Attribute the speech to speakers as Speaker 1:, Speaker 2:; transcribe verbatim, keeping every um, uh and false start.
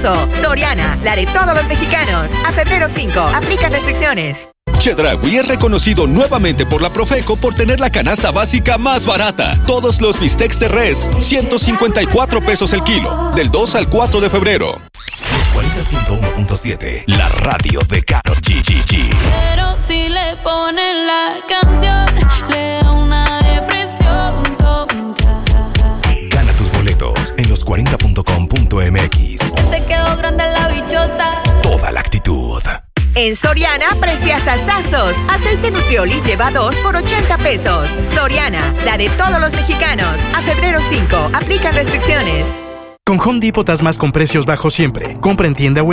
Speaker 1: sabroso. Soriana, la de todos los mexicanos. A febrero cinco, aplican restricciones.
Speaker 2: Chedraui es reconocido nuevamente por la Profeco por tener la canasta básica más barata. Todos los bistecs de res, ciento cincuenta y cuatro pesos el kilo, del dos al cuatro de febrero.
Speaker 3: Los cuarenta punto uno punto siete, la radio de Karol G. G, G.
Speaker 4: Pero si le ponen la canción, le da una depresión tonta.
Speaker 3: Gana tus boletos en los cuarenta punto com punto m x.
Speaker 4: Te quedó grande la bichota.
Speaker 3: Toda la actitud.
Speaker 1: En Soriana, preciazazazos. Aceite Nutrioli lleva dos por ochenta pesos. Soriana, la de todos los mexicanos. A febrero cinco, aplican restricciones.
Speaker 5: Con Home Depot das más con precios bajos siempre. Compra en tienda o